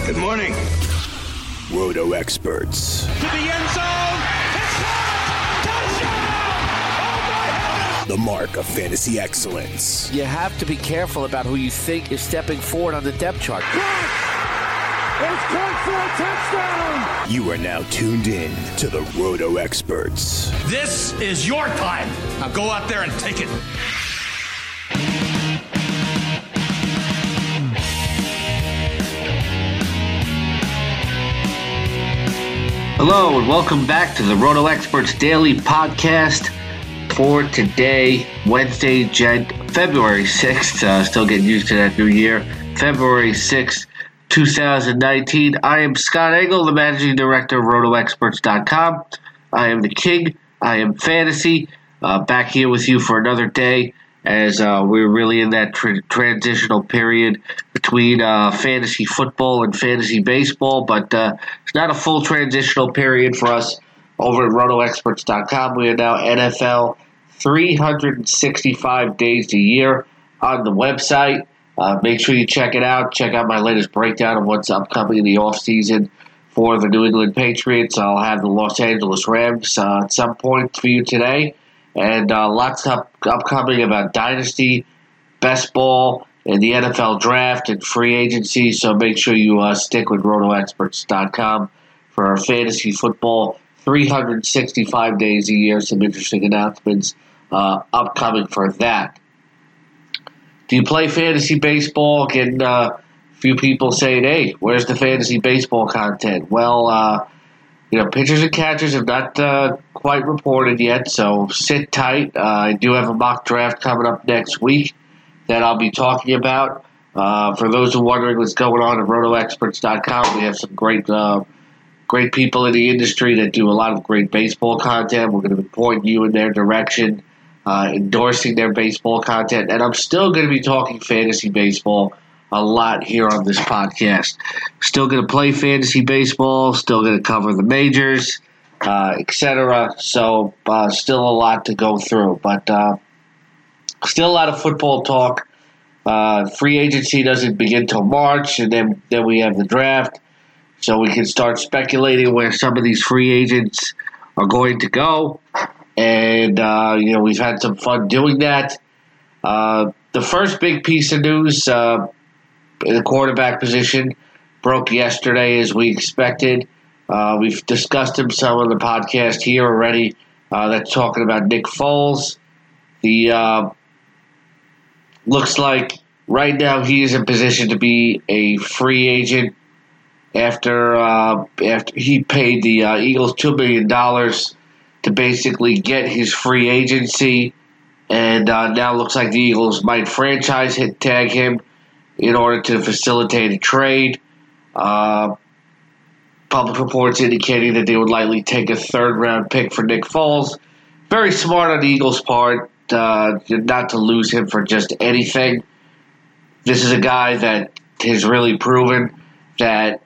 Good morning. Roto experts. To the end zone. Touchdown! Oh my heavens! The mark of fantasy excellence. You have to be careful about who you think is stepping forward on the depth chart. It's caught for a touchdown! You are now tuned in to the Roto experts. This is your time. Now go out there and take it. Hello and welcome back to the Roto Experts Daily Podcast for today, Wednesday, February 6th. Still getting used to that new year. February 6th, 2019. I am Scott Engel, the Managing Director of RotoExperts.com. I am the king. I am fantasy. Back here with you for another day as we're really in that transitional period between fantasy football and fantasy baseball, but it's not a full transitional period for us over at RotoExperts.com. We are now NFL 365 days a year on the website. Make sure you check it out. Check out my latest breakdown of what's upcoming in the offseason for the New England Patriots. I'll have the Los Angeles Rams at some point for you today. And lots upcoming about Dynasty, Best Ball, and the NFL Draft and free agency. So make sure you stick with RotoExperts.com for our fantasy football 365 days a year. Some interesting announcements upcoming for that. Do you play fantasy baseball? Getting a few people saying, hey, where's the fantasy baseball content? Well, pitchers and catchers have not quite reported yet, so sit tight. I do have a mock draft coming up next week that I'll be talking about. For those who are wondering what's going on at RotoExperts.com, we have some great people in the industry that do a lot of great baseball content. We're going to be pointing you in their direction, endorsing their baseball content, and I'm still going to be talking fantasy baseball a lot here on this podcast. Still going to play fantasy baseball, still going to cover the majors, etc. So still a lot to go through, but still a lot of football talk. Free agency doesn't begin till March, and then we have the draft, so we can start speculating where some of these free agents are going to go. And we've had some fun doing that. The first big piece of news. The quarterback position broke yesterday as we expected. We've discussed him some on the podcast here already. That's talking about Nick Foles. Looks like right now he is in position to be a free agent after he paid the Eagles $2 million to basically get his free agency. And now looks like the Eagles might franchise tag him in order to facilitate a trade. Public reports indicating that they would likely take a third-round pick for Nick Foles. Very smart on the Eagles' part not to lose him for just anything. This is a guy that has really proven that,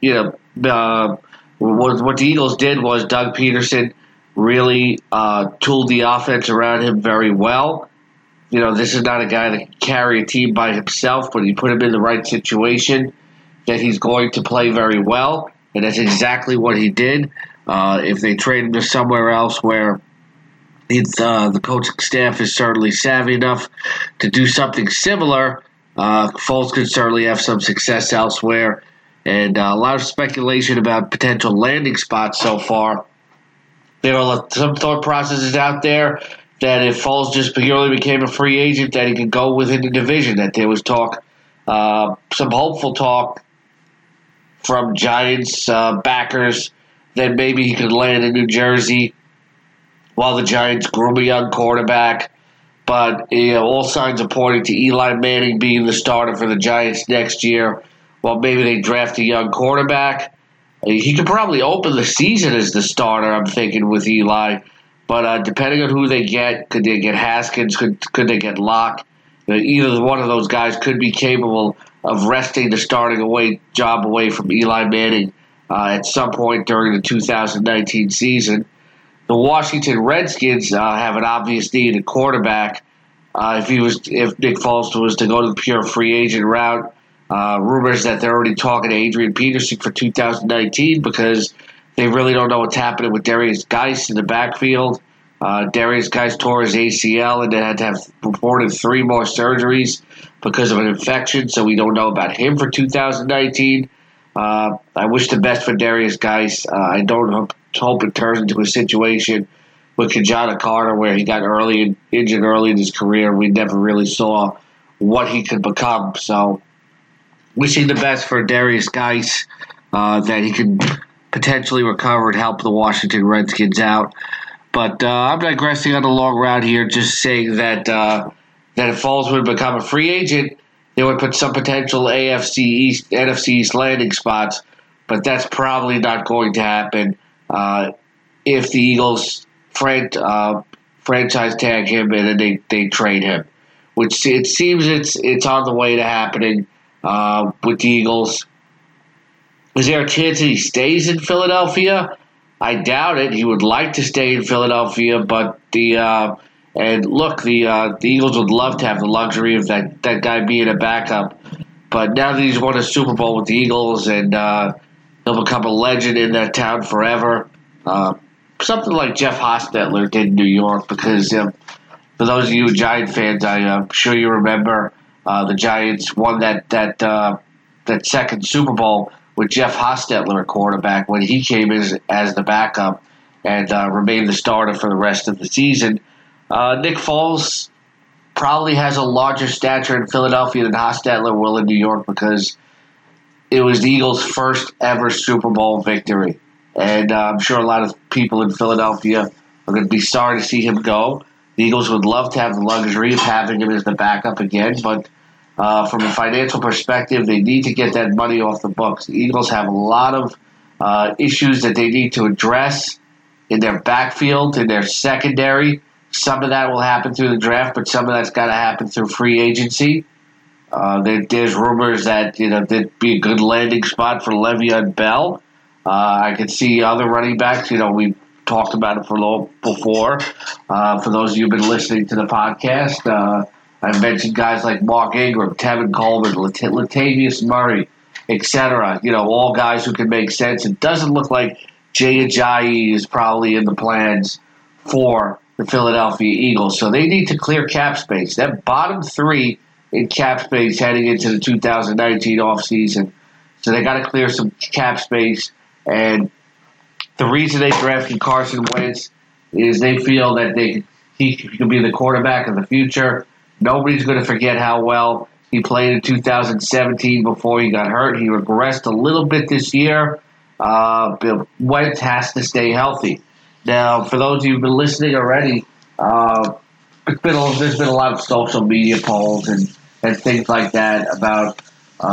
what the Eagles did was Doug Peterson really tooled the offense around him very well. This is not a guy that can carry a team by himself, but he put him in the right situation that he's going to play very well, and that's exactly what he did. If they trade him to somewhere else where the coaching staff is certainly savvy enough to do something similar, Foles could certainly have some success elsewhere. And a lot of speculation about potential landing spots so far. There are some thought processes out there that if Foles just purely became a free agent, that he could go within the division. That there was talk, some hopeful talk from Giants backers that maybe he could land in New Jersey while the Giants groom a young quarterback. But all signs are pointing to Eli Manning being the starter for the Giants next year. Well, maybe they draft a young quarterback. He could probably open the season as the starter, I'm thinking, with Eli. But depending on who they get, could they get Haskins? Could they get Locke? Either one of those guys could be capable of wresting the starting job away from Eli Manning at some point during the 2019 season. The Washington Redskins have an obvious need at quarterback. If Nick Foles was to go to the pure free agent route, Rumors that they're already talking to Adrian Peterson for 2019 because they really don't know what's happening with Darius Geis in the backfield. Darius Geis tore his ACL and then had to have reported 3 more surgeries because of an infection, so we don't know about him for 2019. I wish the best for Darius Geis. I don't hope it turns into a situation with Kenjana Carter where he got injured early in his career. We never really saw what he could become. So wishing the best for Darius Geis, that he can potentially recover and help the Washington Redskins out. But I'm digressing on the long route here, just saying that if Foles would become a free agent, they would put some potential NFC East landing spots, but that's probably not going to happen if the Eagles franchise tag him and then they trade him, which it seems it's on the way to happening with the Eagles. Is there a chance that he stays in Philadelphia? I doubt it. He would like to stay in Philadelphia, but the Eagles would love to have the luxury of that guy being a backup. But now that he's won a Super Bowl with the Eagles and he'll become a legend in that town forever, something like Jeff Hostetler did in New York. Because for those of you Giant fans, I'm sure you remember the Giants won that second Super Bowl with Jeff Hostetler at quarterback when he came in as the backup and remained the starter for the rest of the season. Nick Foles probably has a larger stature in Philadelphia than Hostetler will in New York because it was the Eagles' first ever Super Bowl victory. And I'm sure a lot of people in Philadelphia are going to be sorry to see him go. The Eagles would love to have the luxury of having him as the backup again, but from a financial perspective, they need to get that money off the books. The Eagles have a lot of issues that they need to address in their backfield, in their secondary. Some of that will happen through the draft, but some of that's got to happen through free agency. There's rumors that there'd be a good landing spot for Le'Veon Bell. I could see other running backs. We've talked about it for a little before. For those of you who've been listening to the podcast, I've mentioned guys like Mark Ingram, Tevin Coleman, Latavius Murray, etc. All guys who can make sense. It doesn't look like Jay Ajayi is probably in the plans for the Philadelphia Eagles. So they need to clear cap space. That bottom 3 in cap space heading into the 2019 offseason. So they got to clear some cap space. And the reason they drafted Carson Wentz is they feel that he can be the quarterback of the future. Nobody's going to forget how well he played in 2017 before he got hurt. He regressed a little bit this year. Wentz has to stay healthy. Now, for those of you who've been listening already, there's been a lot of social media polls and things like that about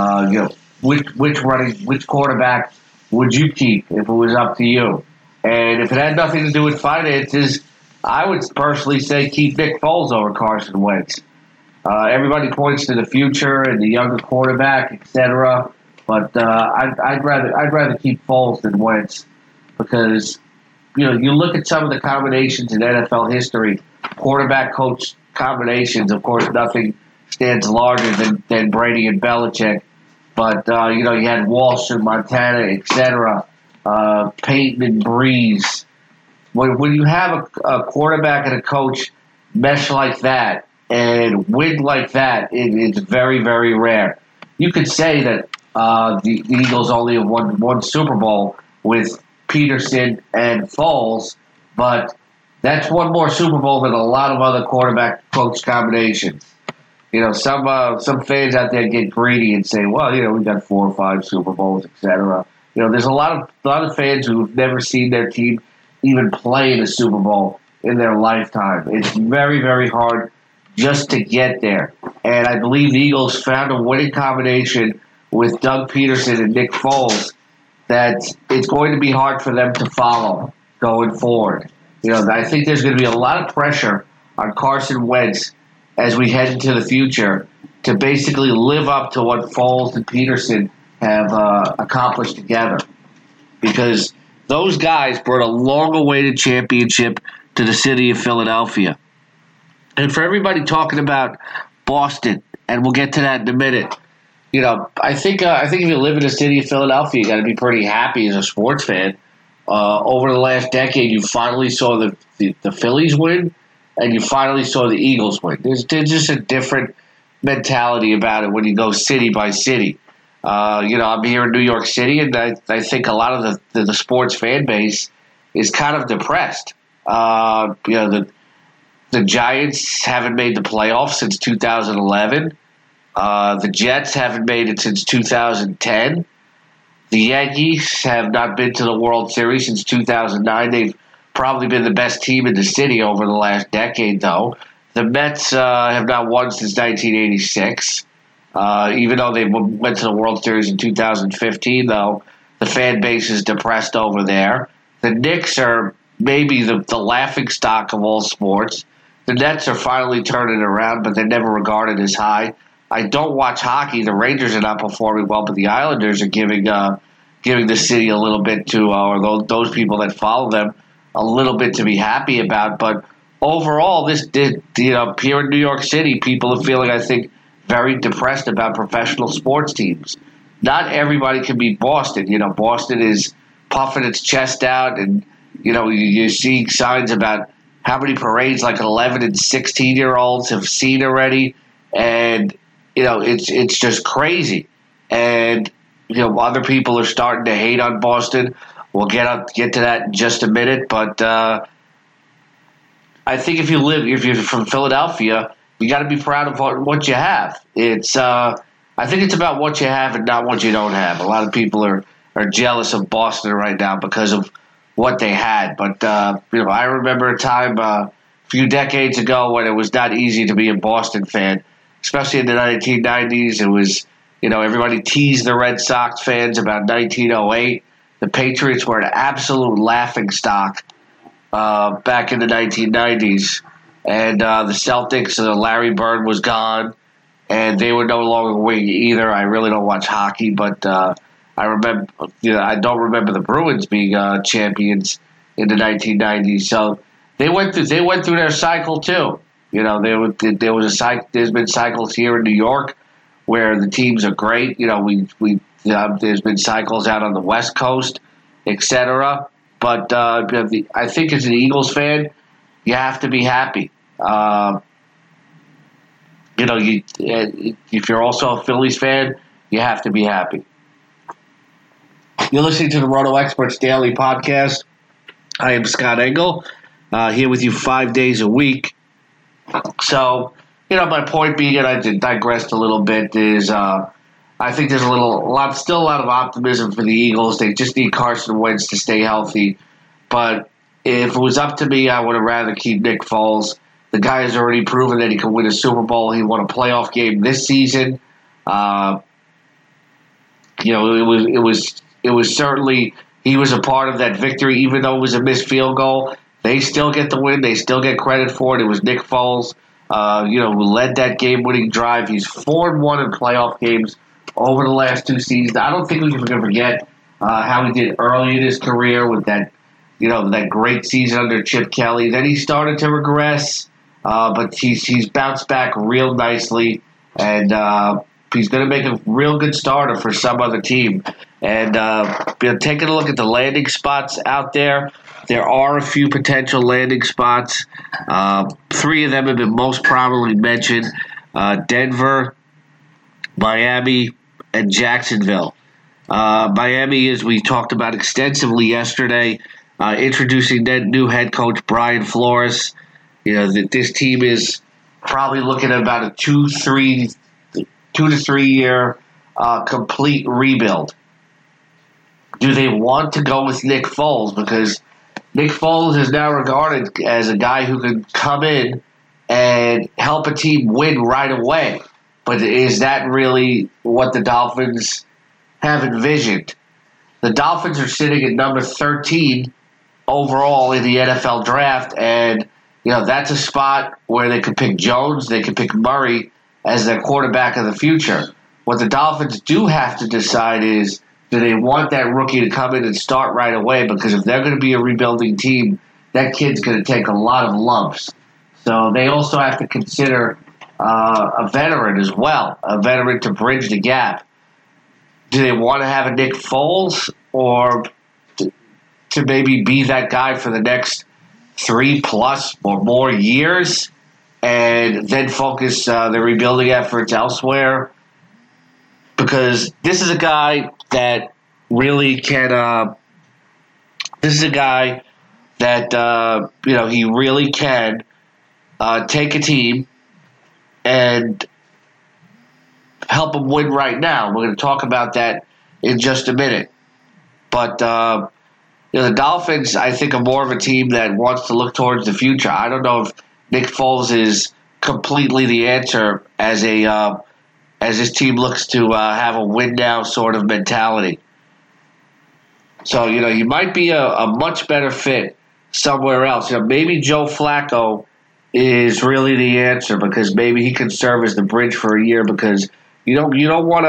which quarterback would you keep if it was up to you. And if it had nothing to do with finances, I would personally say keep Nick Foles over Carson Wentz. Everybody points to the future and the younger quarterback, etc. But I'd rather keep Foles than Wentz because you look at some of the combinations in NFL history, quarterback-coach combinations. Of course, nothing stands larger than Brady and Belichick. But you had Walsh and Montana, etc. Peyton and Breeze. When you have a quarterback and a coach mesh like that and win like that, it's very, very rare. You could say that the Eagles only have won one Super Bowl with Peterson and Foles, but that's one more Super Bowl than a lot of other quarterback-coach combinations. Some fans out there get greedy and say, well, we got 4 or 5 Super Bowls, etc. There's a lot of fans who've never seen their team even play in a Super Bowl in their lifetime. It's very, very hard just to get there. And I believe the Eagles found a winning combination with Doug Peterson and Nick Foles that it's going to be hard for them to follow going forward. I think there's going to be a lot of pressure on Carson Wentz as we head into the future to basically live up to what Foles and Peterson have accomplished together. Because those guys brought a long-awaited championship to the city of Philadelphia. And for everybody talking about Boston, and we'll get to that in a minute, I think if you live in the city of Philadelphia, you got to be pretty happy as a sports fan. Over the last decade, you finally saw the Phillies win, and you finally saw the Eagles win. There's just a different mentality about it when you go city by city. I'm here in New York City, and I think a lot of the sports fan base is kind of depressed. The Giants haven't made the playoffs since 2011. The Jets haven't made it since 2010. The Yankees have not been to the World Series since 2009. They've probably been the best team in the city over the last decade, though. The Mets have not won since 1986. Even though they went to the World Series in 2015, though, the fan base is depressed over there. The Knicks are maybe the laughingstock of all sports. The Nets are finally turning around, but they're never regarded as high. I don't watch hockey. The Rangers are not performing well, but the Islanders are giving the city a little bit to, or those people that follow them, a little bit to be happy about. But overall, here in New York City, people are feeling, I think, very depressed about professional sports teams. Not everybody can beat Boston. Boston is puffing its chest out, and you're seeing signs about how many parades like 11 and 16-year-olds have seen already, and it's just crazy. And other people are starting to hate on Boston. We'll get to that in just a minute, but I think if you're from Philadelphia, you got to be proud of what you have. I think it's about what you have and not what you don't have. A lot of people are jealous of Boston right now because of what they had. But I remember a time a few decades ago when it was not easy to be a Boston fan, especially in the 1990s. It was everybody teased the Red Sox fans about 1908. The Patriots were an absolute laughingstock back in the 1990s. And the Celtics, Larry Bird was gone, and they were no longer winning either. I really don't watch hockey, but I don't remember the Bruins being champions in the 1990s. So they went through their cycle too. There's been cycles here in New York where the teams are great. There's been cycles out on the West Coast, etc. But I think as an Eagles fan, you have to be happy. If you're also a Phillies fan, you have to be happy. You're listening to the Roto Experts Daily Podcast. I am Scott Engel, here with you 5 days a week. So, my point being, and I digressed a little bit, is I think there's still a lot of optimism for the Eagles. They just need Carson Wentz to stay healthy. But if it was up to me, I would have rather keep Nick Foles. The guy has already proven that he can win a Super Bowl. He won a playoff game this season. It was certainly, he was a part of that victory, even though it was a missed field goal. They still get the win. They still get credit for it. It was Nick Foles, who led that game-winning drive. He's 4-1 in playoff games over the last two seasons. I don't think we can forget how he did early in his career with that great season under Chip Kelly. Then he started to regress, but he's bounced back real nicely, and he's going to make a real good starter for some other team. And taking a look at the landing spots out there, there are a few potential landing spots. 3 of them have been most prominently mentioned: Denver, Miami, and Jacksonville. Miami, as we talked about extensively yesterday, introducing that new head coach, Brian Flores. This team is probably looking at about a 2 to 3 year complete rebuild. Do they want to go with Nick Foles? Because Nick Foles is now regarded as a guy who can come in and help a team win right away. But is that really what the Dolphins have envisioned? The Dolphins are sitting at number 13 overall in the NFL draft, and that's a spot where they could pick Jones, they could pick Murray as their quarterback of the future. What the Dolphins do have to decide is, do they want that rookie to come in and start right away? Because if they're going to be a rebuilding team, that kid's going to take a lot of lumps. So they also have to consider a veteran as well, a veteran to bridge the gap. Do they want to have a Nick Foles or to maybe be that guy for the next 3+ or more years and then focus the rebuilding efforts elsewhere? Because this is a guy that really can this is a guy that, he really can take a team and help them win right now. We're going to talk about that in just a minute. But, the Dolphins, I think, are more of a team that wants to look towards the future. I don't know if Nick Foles is completely the answer as this team looks to have a win-now sort of mentality. So, he might be a much better fit somewhere else. Maybe Joe Flacco is really the answer because maybe he can serve as the bridge for a year because you don't want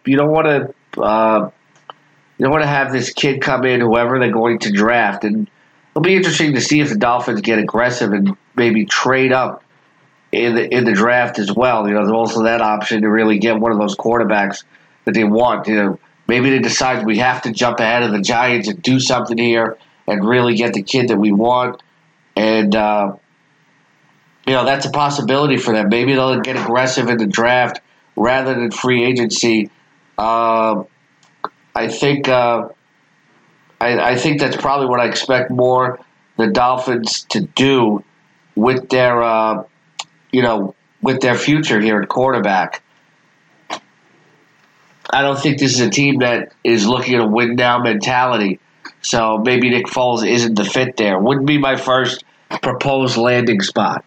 to have this kid come in, whoever they're going to draft, and it'll be interesting to see if the Dolphins get aggressive and maybe trade up in the draft as well. There's also that option to really get one of those quarterbacks that they want. Maybe they decide we have to jump ahead of the Giants and do something here and really get the kid that we want. And, that's a possibility for them. Maybe they'll get aggressive in the draft rather than free agency. I think I think that's probably what I expect more the Dolphins to do with their with their future here at quarterback. I don't think this is a team that is looking at a win now mentality. So maybe Nick Foles isn't the fit there. Wouldn't be my first proposed landing spot.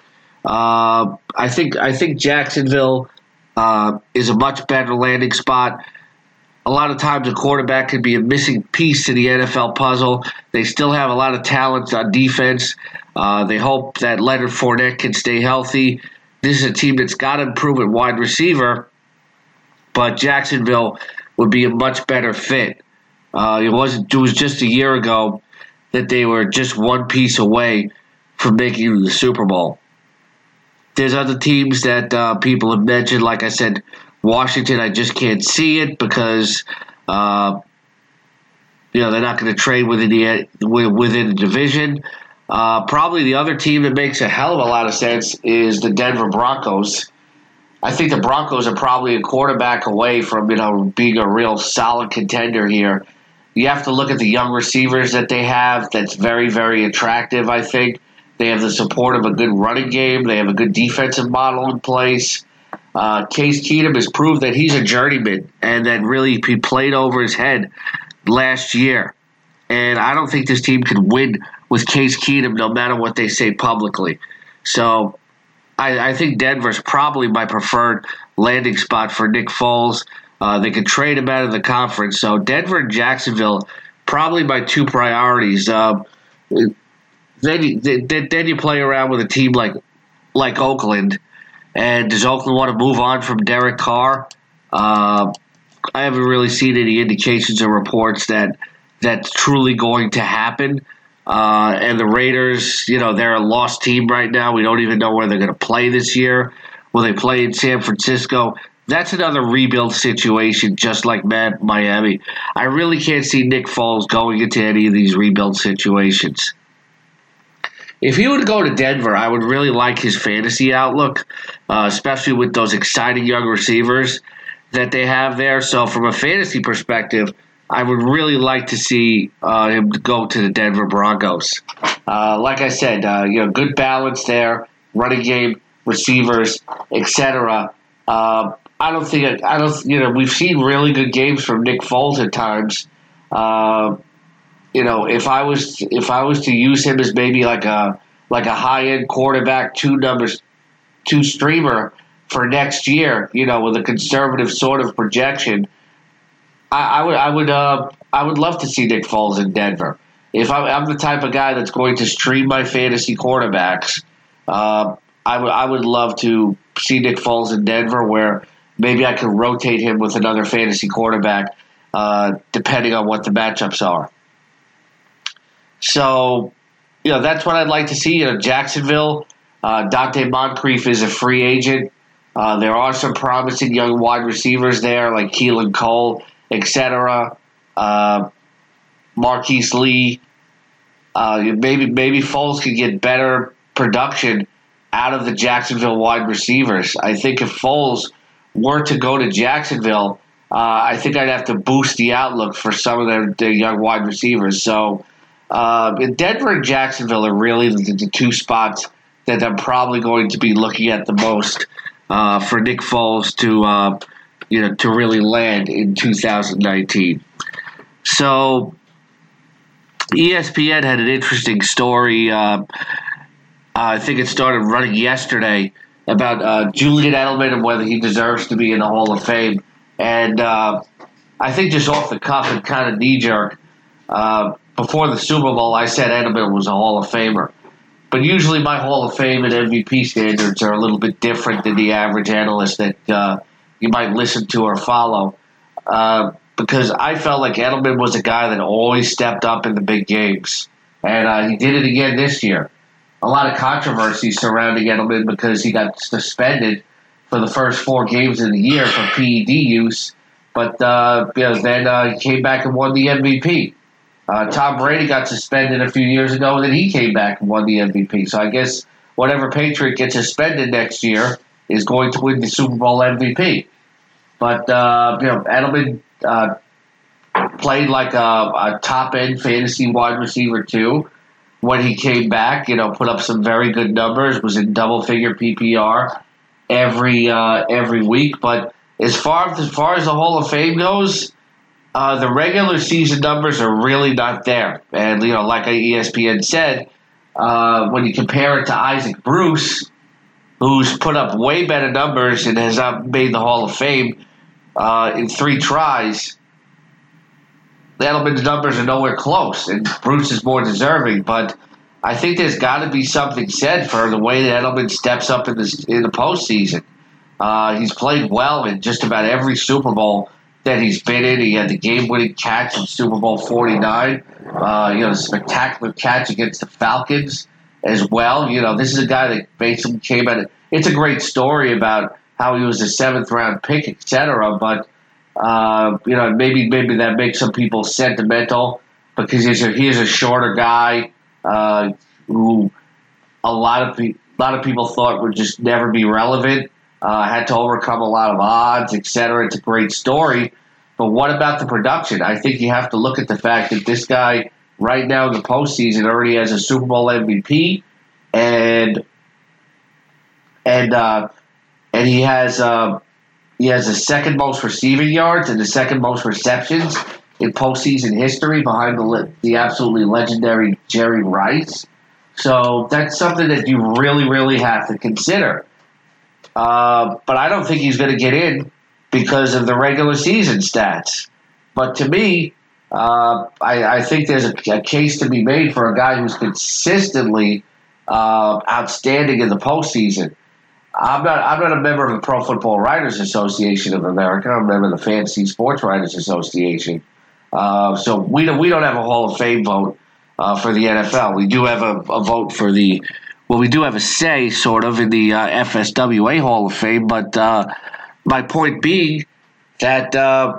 I think Jacksonville is a much better landing spot. A lot of times a quarterback can be a missing piece to the NFL puzzle. They still have a lot of talent on defense. They hope that Leonard Fournette can stay healthy. This is a team that's got to improve at wide receiver, but Jacksonville would be a much better fit. It was just a year ago that they were just one piece away from making the Super Bowl. There's other teams that people have mentioned. Like I said, Washington, I just can't see it because they're not going to trade within the division. Probably the other team that makes a hell of a lot of sense is the Denver Broncos. I think the Broncos are probably a quarterback away from being a real solid contender here. You have to look at the young receivers that they have. That's very, very attractive, I think. They have the support of a good running game. They have a good defensive model in place. Case Keenum has proved that he's a journeyman and that really he played over his head last year. And I don't think this team can win with Case Keenum no matter what they say publicly. So I think Denver's probably my preferred landing spot for Nick Foles. They could trade him out of the conference. So Denver and Jacksonville, probably my two priorities. Then you play around with a team like Oakland. And does Oakland want to move on from Derek Carr? I haven't really seen any indications or reports that that's truly going to happen. And the Raiders, they're a lost team right now. We don't even know where they're going to play this year. Will they play in San Francisco? That's another rebuild situation, just like Miami. I really can't see Nick Foles going into any of these rebuild situations. If he would go to Denver, I would really like his fantasy outlook, especially with those exciting young receivers that they have there. So from a fantasy perspective, I would really like to see him go to the Denver Broncos. Like I said, good balance there, running game, receivers, etc. We've seen really good games from Nick Foles at times. If I was to use him as maybe like a high end quarterback, two streamer for next year, with a conservative sort of projection, I would love to see Nick Foles in Denver. If I'm the type of guy that's going to stream my fantasy quarterbacks, I would love to see Nick Foles in Denver, where maybe I could rotate him with another fantasy quarterback, depending on what the matchups are. So, that's what I'd like to see. Jacksonville, Dante Moncrief is a free agent. There are some promising young wide receivers there, like Keelan Cole, etc. Marquise Lee. Maybe Foles could get better production out of the Jacksonville wide receivers. I think if Foles were to go to Jacksonville, I think I'd have to boost the outlook for some of their young wide receivers. So Denver and Jacksonville are really the two spots that I'm probably going to be looking at the most for Nick Foles to really land in 2019. So ESPN had an interesting story. I think it started running yesterday about Julian Edelman and whether he deserves to be in the Hall of Fame. And I think just off the cuff and kind of knee-jerk, before the Super Bowl, I said Edelman was a Hall of Famer. But usually my Hall of Fame and MVP standards are a little bit different than the average analyst that you might listen to or follow. Because I felt like Edelman was a guy that always stepped up in the big games. And he did it again this year. A lot of controversy surrounding Edelman because he got suspended for the first 4 games of the year for PED use. But then he came back and won the MVP. Tom Brady got suspended a few years ago, and then he came back and won the MVP. So I guess whatever Patriot gets suspended next year is going to win the Super Bowl MVP. But Edelman played like a top-end fantasy wide receiver too. When he came back, put up some very good numbers, was in double-figure PPR every week. But as far as the Hall of Fame goes, the regular season numbers are really not there. And, like ESPN said, when you compare it to Isaac Bruce, who's put up way better numbers and has not made the Hall of Fame in 3 tries, Edelman's numbers are nowhere close, and Bruce is more deserving. But I think there's got to be something said for the way that Edelman steps up in the postseason. He's played well in just about every Super Bowl that he's been in. He had the game-winning catch in Super Bowl 49. The spectacular catch against the Falcons as well. This is a guy that basically came at it. It's a great story about how he was a 7th-round pick, etc. But maybe that makes some people sentimental because he's a shorter guy who a lot of people thought would just never be relevant. Had to overcome a lot of odds, etc. It's a great story. But what about the production? I think you have to look at the fact that this guy right now in the postseason already has a Super Bowl MVP, and he has the second most receiving yards and the second most receptions in postseason history behind the absolutely legendary Jerry Rice. So that's something that you really, really have to consider. But I don't think he's going to get in because of the regular season stats. But to me, I think there's a case to be made for a guy who's consistently outstanding in the postseason. I'm not a member of the Pro Football Writers Association of America. I'm a member of the Fantasy Sports Writers Association. So we don't have a Hall of Fame vote for the NFL. We do have a vote for we do have a say, sort of, in the FSWA Hall of Fame. But my point being that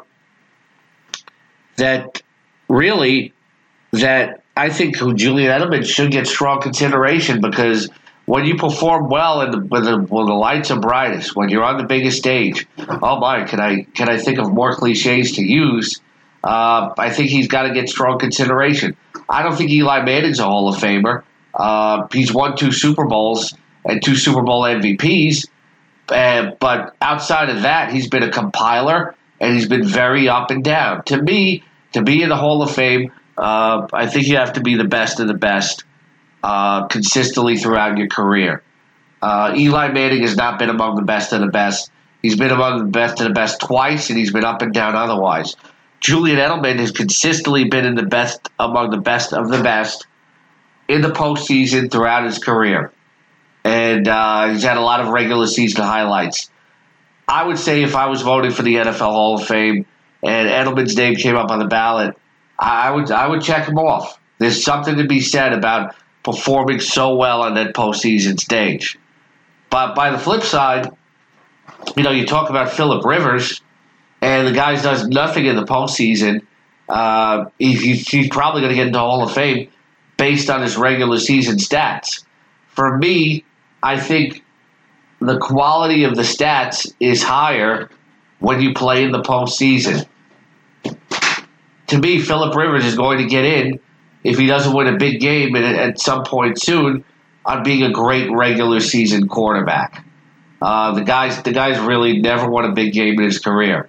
I think Julian Edelman should get strong consideration because when you perform well when the lights are brightest, when you're on the biggest stage, oh my, can I think of more cliches to use? I think he's got to get strong consideration. I don't think Eli Manning's a Hall of Famer. He's won 2 Super Bowls and 2 Super Bowl MVPs, but outside of that, he's been a compiler and he's been very up and down. To me, to be in the Hall of Fame, I think you have to be the best of the best consistently throughout your career. Eli Manning has not been among the best of the best. He's been among the best of the best twice, and he's been up and down otherwise. Julian Edelman has consistently been in the best among the best of the best in the postseason throughout his career. And he's had a lot of regular season highlights. I would say if I was voting for the NFL Hall of Fame and Edelman's name came up on the ballot, I would check him off. There's something to be said about performing so well on that postseason stage. But by the flip side, You talk about Phillip Rivers, and the guy does nothing in the postseason. He's probably going to get into Hall of Fame based on his regular season stats. For me, I think the quality of the stats is higher when you play in the postseason. To me, Phillip Rivers is going to get in if he doesn't win a big game at some point soon on being a great regular season quarterback. The guy's really never won a big game in his career.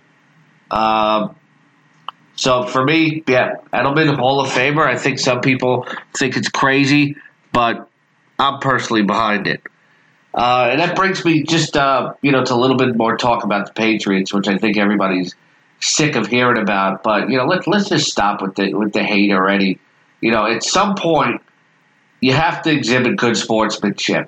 So for me, yeah, Edelman, Hall of Famer. I think some people think it's crazy, but I'm personally behind it. And that brings me just to a little bit more talk about the Patriots, which I think everybody's sick of hearing about. But let's just stop with the hate already. At some point, you have to exhibit good sportsmanship.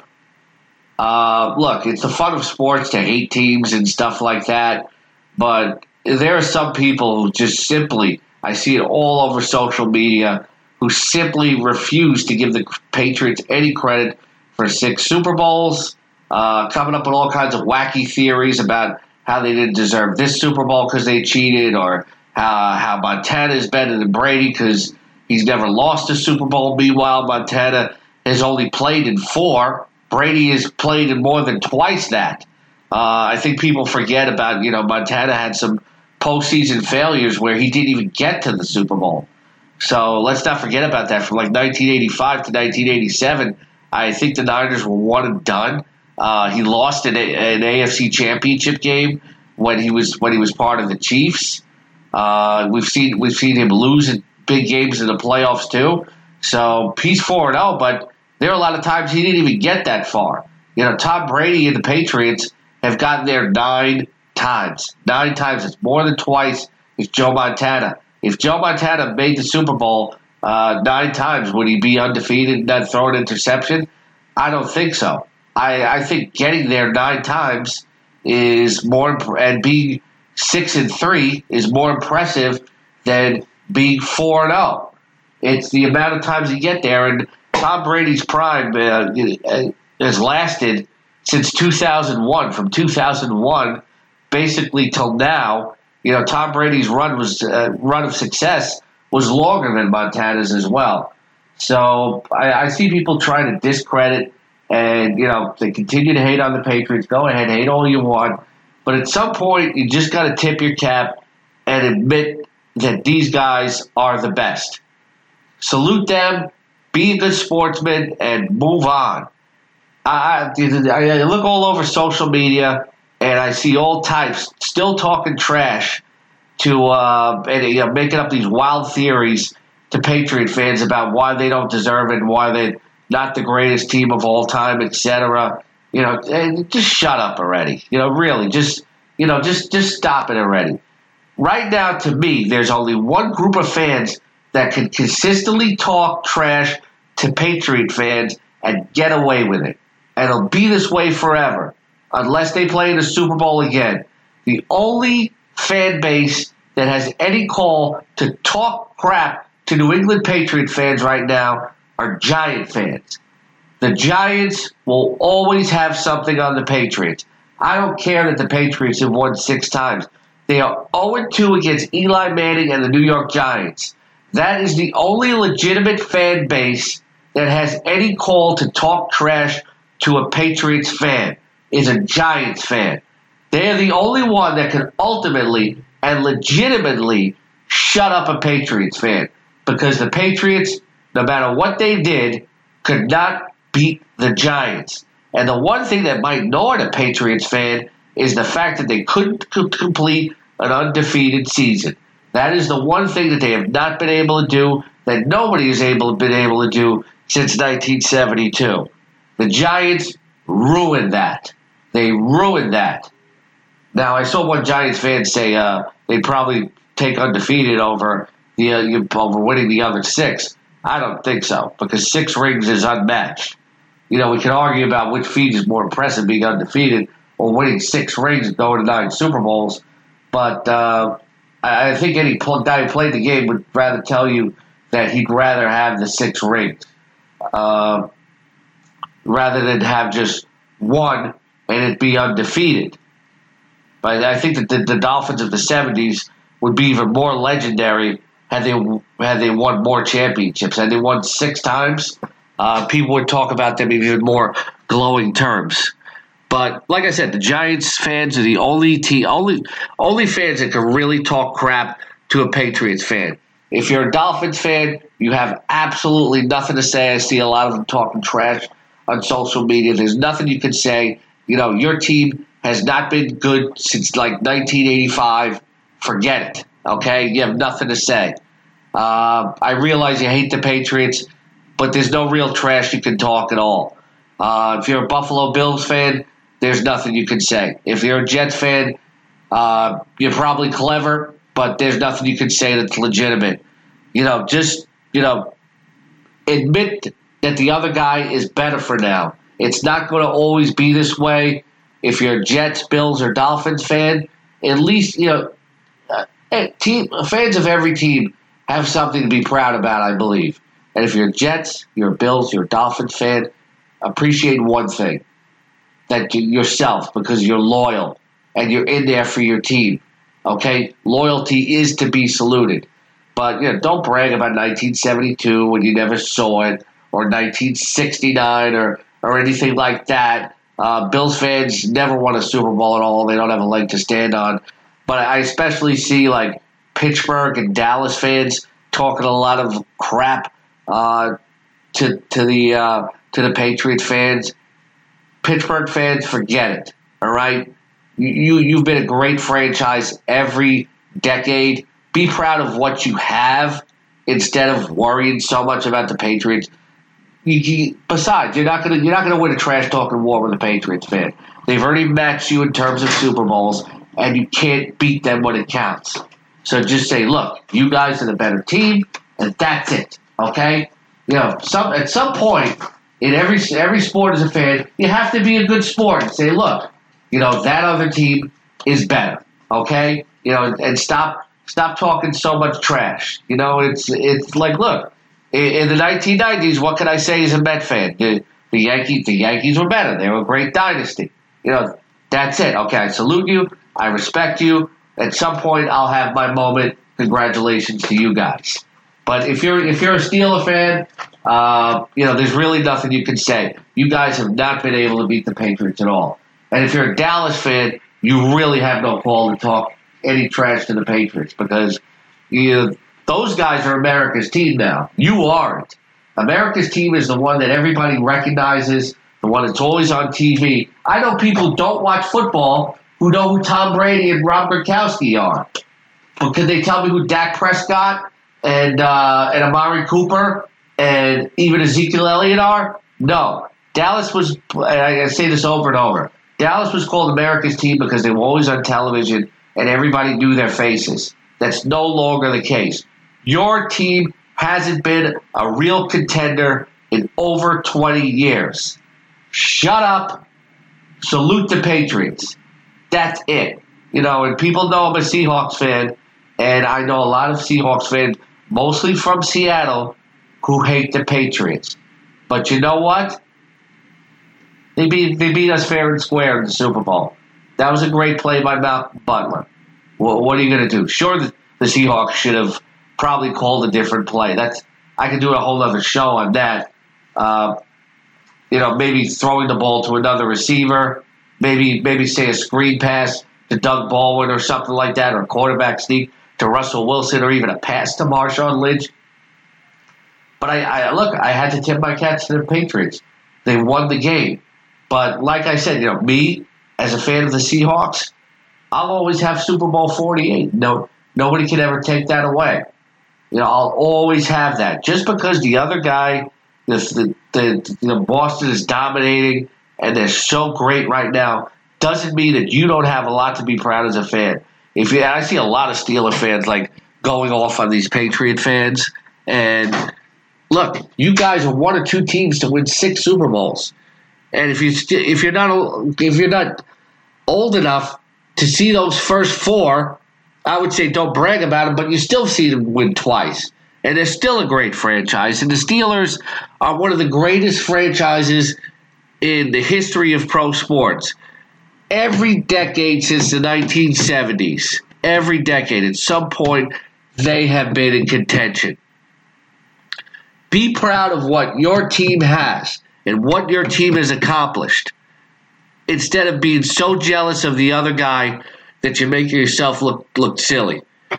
Look, it's the fun of sports to hate teams and stuff like that, but there are some people who just simply, I see it all over social media, who simply refuse to give the Patriots any credit for 6 Super Bowls, coming up with all kinds of wacky theories about how they didn't deserve this Super Bowl because they cheated, or how Montana is better than Brady because he's never lost a Super Bowl. Meanwhile, Montana has only played in 4. Brady has played in more than twice that. I think people forget about, Montana had some postseason failures where he didn't even get to the Super Bowl. So let's not forget about that. From 1985 to 1987, I think the Niners were one and done. He lost an AFC Championship game when he was part of the Chiefs. We've seen him lose in big games in the playoffs too. So he's 4-0, but there are a lot of times he didn't even get that far. Tom Brady and the Patriots have gotten there 9 times. 9 times. It's more than twice as Joe Montana. If Joe Montana made the Super Bowl 9 times, would he be undefeated and not throw an interception? I don't think so. I think getting there 9 times is more, and being 6-3 is more impressive than being 4-0. It's the amount of times you get there, and Tom Brady's prime has lasted since 2001. From 2001, basically till now, Tom Brady's run of success was longer than Montana's as well. So I see people trying to discredit, and they continue to hate on the Patriots. Go ahead, hate all you want, but at some point you just got to tip your cap and admit that these guys are the best. Salute them, be a good sportsman, and move on. I look all over social media, and I see all types still talking trash and making up these wild theories to Patriot fans about why they don't deserve it and why they're not the greatest team of all time, etc. Just shut up already. Really, just stop it already. Right now, to me, there's only one group of fans that can consistently talk trash to Patriot fans and get away with it. And it'll be this way forever, unless they play in the Super Bowl again. The only fan base that has any call to talk crap to New England Patriot fans right now are Giant fans. The Giants will always have something on the Patriots. I don't care that the Patriots have won 6 times. They are 0-2 against Eli Manning and the New York Giants. That is the only legitimate fan base that has any call to talk trash to a Patriots fan, is a Giants fan. They're the only one that can ultimately and legitimately shut up a Patriots fan, because the Patriots, no matter what they did, could not beat the Giants. And the one thing that might gnaw at a Patriots fan is the fact that they couldn't complete an undefeated season. That is the one thing that they have not been able to do, that nobody has been able to do since 1972. The Giants ruined that. They ruined that. Now, I saw one Giants fan say they'd probably take undefeated over winning the other 6. I don't think so, because 6 rings is unmatched. We can argue about which feat is more impressive, being undefeated or winning 6 rings and going to 9 Super Bowls. But I think any guy who played the game would rather tell you that he'd rather have the 6 rings rather than have just 1 and it be undefeated. But I think that the Dolphins of the 70s would be even more legendary had they won more championships. Had they won 6 times, people would talk about them in even more glowing terms. But like I said, the Giants fans are the only fans that can really talk crap to a Patriots fan. If you're a Dolphins fan, you have absolutely nothing to say. I see a lot of them talking trash on social media. There's nothing you can say. Your team has not been good since like 1985. Forget it, okay? You have nothing to say. I realize you hate the Patriots, but there's no real trash you can talk at all. If you're a Buffalo Bills fan, there's nothing you can say. If you're a Jets fan, you're probably clever, but there's nothing you can say that's legitimate. Just admit that the other guy is better for now. It's not going to always be this way. If you're a Jets, Bills, or Dolphins fan, at least, fans of every team have something to be proud about, I believe. And if you're Jets, you're a Bills, you're a Dolphins fan, appreciate one thing, that yourself, because you're loyal and you're in there for your team. Okay? Loyalty is to be saluted. But don't brag about 1972 when you never saw it, or 1969 or anything like that. Bills fans never won a Super Bowl at all. They don't have a leg to stand on. But I especially see like Pittsburgh and Dallas fans talking a lot of crap to the Patriots fans. Pittsburgh fans, forget it. All right, you've been a great franchise every decade. Be proud of what you have instead of worrying so much about the Patriots. Besides, you're not gonna win a trash talking war with a Patriots fan. They've already matched you in terms of Super Bowls, and you can't beat them when it counts. So just say, look, you guys are the better team, and that's it. Okay? At some point in every sport as a fan, you have to be a good sport and say, look, that other team is better. Okay? And stop talking so much trash. It's like, look. In the 1990s, what can I say as a Met fan? The Yankees were better. They were a great dynasty. That's it. Okay, I salute you. I respect you. At some point, I'll have my moment. Congratulations to you guys. But if you're a Steeler fan, there's really nothing you can say. You guys have not been able to beat the Patriots at all. And if you're a Dallas fan, you really have no call to talk any trash to the Patriots because those guys are America's team now. You aren't. America's team is the one that everybody recognizes, the one that's always on TV. I know people who don't watch football who know who Tom Brady and Rob Gronkowski are. But can they tell me who Dak Prescott and Amari Cooper and even Ezekiel Elliott are? No. Dallas was, I say this over and over, Dallas was called America's team because they were always on television and everybody knew their faces. That's no longer the case. Your team hasn't been a real contender in over 20 years. Shut up. Salute the Patriots. That's it. And people know I'm a Seahawks fan, and I know a lot of Seahawks fans, mostly from Seattle, who hate the Patriots. But you know what? They beat us fair and square in the Super Bowl. That was a great play by Malcolm Butler. Well, what are you going to do? Sure, the Seahawks should have probably called a different play. I could do a whole other show on that. Maybe throwing the ball to another receiver, maybe say a screen pass to Doug Baldwin or something like that, or a quarterback sneak to Russell Wilson, or even a pass to Marshawn Lynch. But I had to tip my cats to the Patriots. They won the game. But like I said, me as a fan of the Seahawks, I'll always have Super Bowl 48. No, nobody can ever take that away. I'll always have that. Just because the other guy, the Boston is dominating and they're so great right now, doesn't mean that you don't have a lot to be proud as a fan. I see a lot of Steeler fans like going off on these Patriot fans, and look, you guys are one or two teams to win 6 Super Bowls, and if you're not old enough to see those first 4, I would say don't brag about them, but you still see them win twice. And they're still a great franchise. And the Steelers are one of the greatest franchises in the history of pro sports. every decade since the 1970s, every decade, at some point, they have been in contention. Be proud of what your team has and what your team has accomplished, instead of being so jealous of the other guy that you're making yourself look silly.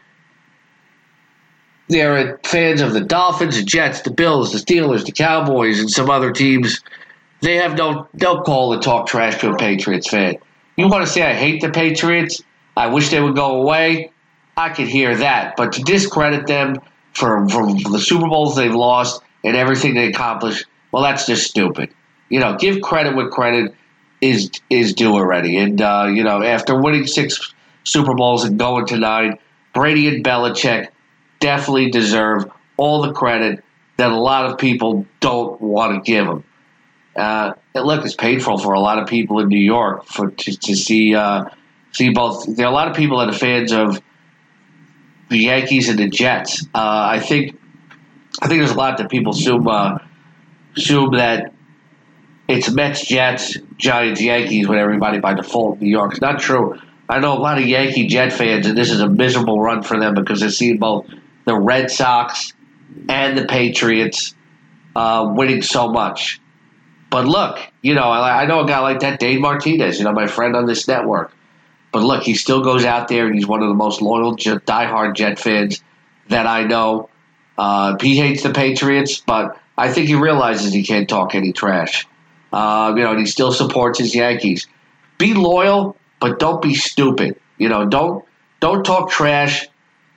There are fans of the Dolphins, the Jets, the Bills, the Steelers, the Cowboys, and some other teams. They have no call to talk trash to a Patriots fan. You want to say I hate the Patriots? I wish they would go away? I could hear that. But to discredit them for the Super Bowls they've lost and everything they accomplished, well, that's just stupid. Give credit where credit is due already. And, after winning 6 Super Bowls and going to 9, Brady and Belichick definitely deserve all the credit that a lot of people don't want to give them. Look, it's painful for a lot of people in New York to see both. There are a lot of people that are fans of the Yankees and the Jets. I think there's a lot that people assume that it's Mets, Jets, Giants, Yankees with everybody by default in New York. It's not true. I know a lot of Yankee Jet fans, and this is a miserable run for them because they see both the Red Sox and the Patriots winning so much. But look, I know a guy like that, Dave Martinez, my friend on this network. But look, he still goes out there, and he's one of the most loyal, diehard Jet fans that I know. He hates the Patriots, but I think he realizes he can't talk any trash. And he still supports his Yankees. Be loyal, but don't be stupid. Don't talk trash.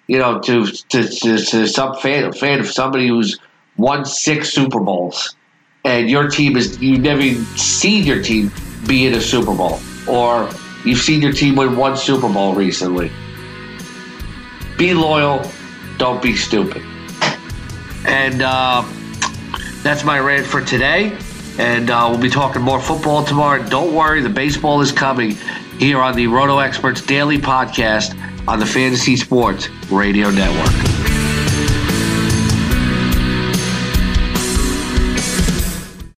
To some fan of somebody who's won 6 Super Bowls, and your team you've never even seen your team be in a Super Bowl, or you've seen your team win 1 Super Bowl recently. Be loyal, don't be stupid. And that's my rant for today. And we'll be talking more football tomorrow. Don't worry, the baseball is coming here on the Roto Experts Daily Podcast on the Fantasy Sports Radio Network.